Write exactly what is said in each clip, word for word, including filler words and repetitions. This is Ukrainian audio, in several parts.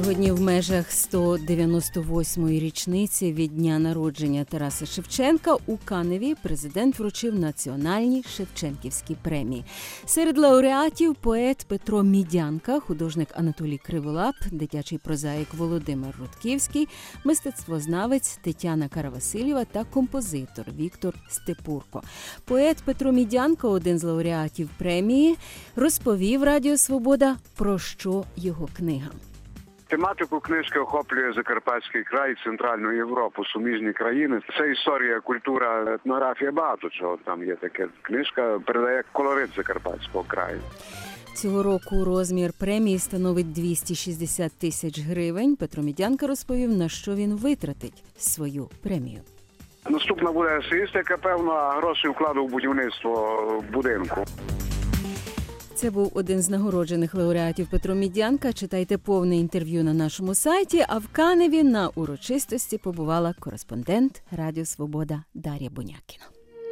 Сьогодні в межах сто дев'яносто восьмої річниці від дня народження Тараса Шевченка у Каневі президент вручив національні Шевченківські премії. Серед лауреатів поет Петро Мідянка, художник Анатолій Криволап, дитячий прозаїк Володимир Рудківський, мистецтвознавець Тетяна Каравасилєва та композитор Віктор Степурко. Поет Петро Мідянка, один з лауреатів премії, розповів Радіо Свобода, про що його книга. Тематику книжки охоплює Закарпатський край, Центральну Європу, суміжні країни. Це історія, культура, етнографія, багато чого там є таке. Книжка передає колорит Закарпатського краю. Цього року розмір премії становить двісті шістдесят тисяч гривень. Петро Мідянка розповів, на що він витратить свою премію. Наступна буде есеїстика, певно, а гроші вкладу в будівництво будинку. Це був один з нагороджених лауреатів Петро Мідянка. Читайте повне інтерв'ю на нашому сайті. А в Каневі на урочистості побувала кореспондент Радіо Свобода Дар'я Бунякіна.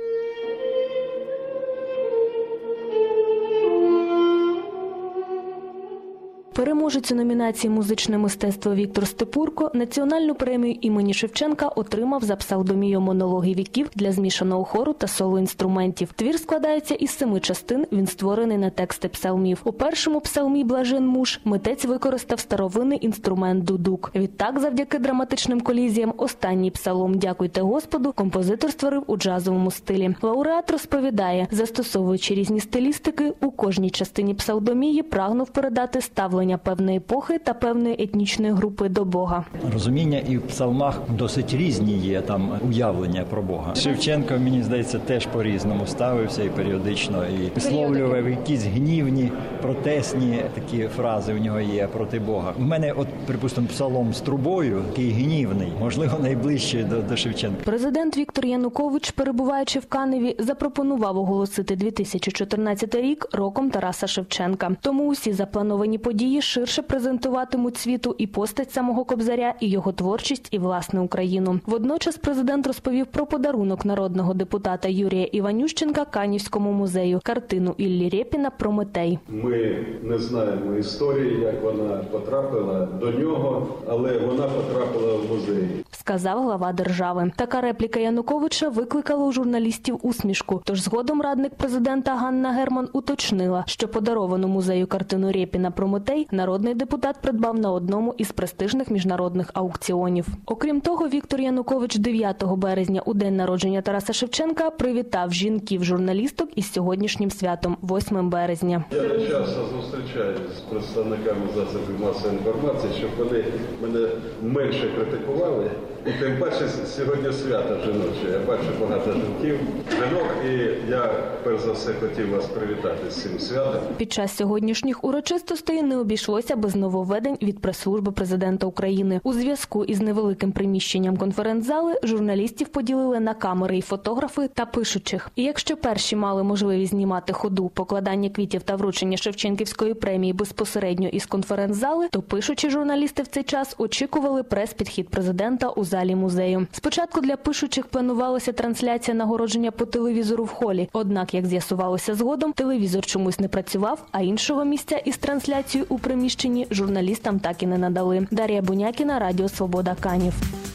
Переможець у номінації «Музичне мистецтво» Віктор Степурко національну премію імені Шевченка отримав за псевдомію «Монологи віків» для змішаного хору та соло-інструментів. Твір складається із семи частин, він створений на тексти псалмів. У першому псалмі «Блажен муж» митець використав старовинний інструмент дудук. Відтак, завдяки драматичним колізіям, останній псалом «Дякуйте Господу» композитор створив у джазовому стилі. Лауреат розповідає, застосовуючи різні стилістики, у кожній частині псалдомії прагнув передати ставлення певної епохи та певної етнічної групи до Бога. Розуміння і в псалмах досить різні є, там уявлення про Бога. Шевченко, мені здається, теж по-різному ставився і періодично, і висловлював якісь гнівні, протестні такі фрази у нього є проти Бога. У мене, от, припустимо, псалом з трубою, такий гнівний, можливо, найближчий до, до Шевченка. Президент Віктор Янукович, перебуваючи в Каневі, запропонував оголосити дві тисячі чотирнадцятий рік роком Тараса Шевченка. Тому усі заплановані події ширше презентуватимуть світу і постать самого Кобзаря, і його творчість, і власне Україну. Водночас президент розповів про подарунок народного депутата Юрія Іванющенка Канівському музею – картину Іллі Рєпіна «Прометей». Ми не знаємо історії, як вона потрапила до нього, але вона потрапила в музей, сказав глава держави. Така репліка Януковича викликала у журналістів усмішку. Тож згодом радник президента Ганна Герман уточнила, що подаровану музею картину Рєпіна «Прометей» народний депутат придбав на одному із престижних міжнародних аукціонів. Окрім того, Віктор Янукович дев'ятого березня, у день народження Тараса Шевченка, привітав жінків-журналісток із сьогоднішнім святом, восьмого березня. Я часто зустрічаюся з представниками засобів масової інформації, щоб вони мене менше критикували. І тим паче сьогодні свято жіноче. Я бачу багато жінків, жінок, і я перш за все хотів вас привітати з цим святом. Під час сьогоднішніх урочистостей не обійшлося без нововведень від прес-служби президента України. У зв'язку із невеликим приміщенням конференц-зали журналістів поділили на камери і фотографи та пишучих. І якщо перші мали можливість знімати ходу, покладання квітів та вручення Шевченківської премії безпосередньо із конференц-зали, то пишучі журналісти в цей час очікували прес-підхід президента у залі музею. Спочатку для пишучих планувалася трансляція нагородження по телевізору в холі. Однак, як з'ясувалося згодом, телевізор чомусь не працював, а іншого місця із трансляцією у приміщенні журналістам так і не надали. Дар'я Бунякіна, Радіо Свобода, Канів.